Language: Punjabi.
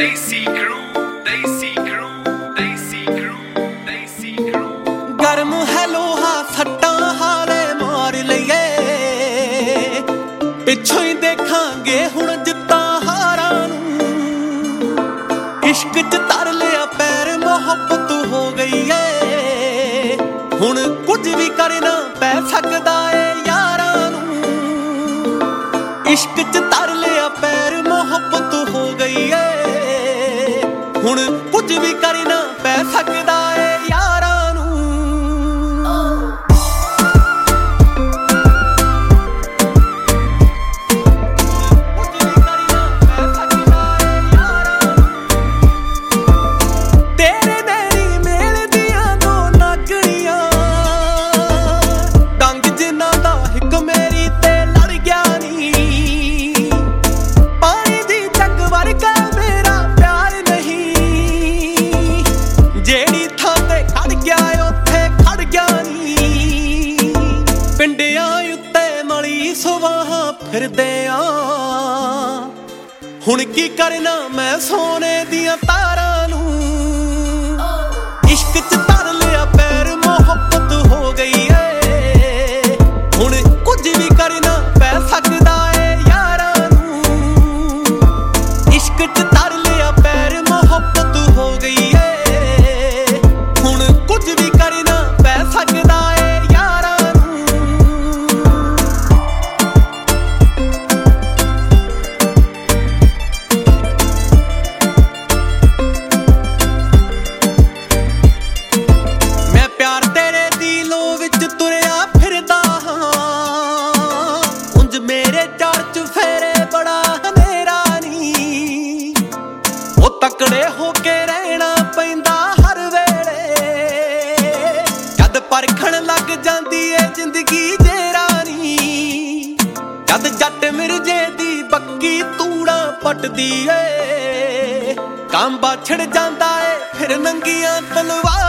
ਗਰਮ ਹੈ ਲੋਹਾ ਸੱਟਾਂ ਹਾਲੇ ਮਾਰ ਲਈਏ, ਪਿੱਛੋਂ ਹੀ ਦੇਖਾਂਗੇ ਹੁਣ ਜਿੱਤਾਂ ਹਾਰਾਂ ਨੂੰ। ਇਸ਼ਕ ਚ ਧਰ ਲਿਆ ਪੈਰ ਮੁਹੱਬਤ ਹੋ ਗਈ ਏ, ਹੁਣ ਕੁਝ ਵੀ ਕਰਨਾ ਪੈ ਸਕਦਾ ਏ ਯਾਰਾਂ ਨੂੰ। ਇਸ਼ਕ ਚ ਧਰ ਲਿਆ ਪੈਰ ਮੁਹੱਬਤ ਹੋ ਗਈ ਏ, ਹੁਣ ਕੁਝ ਵੀ ਕਰਨਾ ਪੈ ਸਕਦਾ ਏ ਯਾਰਾਂ ਨੂੰ। ਤੇਰੇ ਨੈਣੀ ਮੇਲ ਦੀਆਂ ਦੋ ਨਾਗਣੀਆਂ, ਡੰਗ ਜਿਨ੍ਹਾਂ ਦਾ ਇੱਕ ਮੇਰੀ ਤੇ ਲੜ ਗਿਆ ਨੀ। ਪਾਣੀ ਦੀ ਜੱਗ ਵਰਗਾ ਮੇਰਾ ਪਿਆਰ ਨਹੀਂ, ਜਿਹੜੀ ਥਾਂ ਤੇ ਖੜ ਗਿਆ ਉੱਥੇ ਖੜ ਗਿਆ ਨੀ। ਪਿੰਡਿਆਂ ਉੱਤੇ ਮਲੀ ਸੁਆਹਾਂ ਫਿਰਦੇ ਆ, ਹੁਣ ਕੀ ਕਰਨਾ ਮੈਂ ਸੋਨੇ ਦੀਆਂ ਤਾਰਾਂ ਨੂੰ। ਇਸ਼ਕ ਚ ਧਰ ਲਿਆ ਪੈਰ ਮੁਹੱਬਤ ਹੋ ਗਈ ਏ, ਹੁਣ ਕੁਝ ਵੀ ਕਰਨਾ ਪੈ ਸਕਦਾ ਏ ਯਾਰਾਂ ਨੂੰ। ਇਸ਼ਕ ਚ ਧਰ ਲਿਆ ਪੈਰ ਮੁਹੱਬਤ ਹੋ ਗਈ ਏ, ਹੁਣ ਕੁਝ ਵੀ ਕਰਨਾ ਪੈ ਸਕਦਾ ਏ ਯਾਰਾਂ ਨੂੰ। ਮੈਂ ਪਿਆਰ ਤੇਰੇ ਦਿਲੋਂ ਵਿੱਚ ਤੁਰਿਆ ਫਿਰਦਾ ਹਾਂ, ਉਂਝ ਮੇਰੇ ਚਾਰ ਚੁਫੇਰੇ ਬੜਾ ਹਨੇਰਾ ਨੀ। ਉਹ ਤਕੜੇ ਹੋ ਕੇ ਰਹਿਣਾ ਪੈਂਦਾ ਹਰ ਵੇਲੇ, ਜਦ ਪਰਖਣ ਲੱਗ ਜਾਂਦੀ ਏ ਜ਼ਿੰਦਗੀ ਜੇਰਾ ਨੀ। ਜਦ ਜੱਟ ਮਿਰਜੇ ਦੀ ਬੱਕੀ ਤੂੜਾ ਪੱਟਦੀ ਏ, ਕਾਂਬਾ ਛਿੜ ਜਾਂਦਾ ਏ ਫਿਰ ਨੰਗੀਆਂ ਤਲਵਾਰਾਂ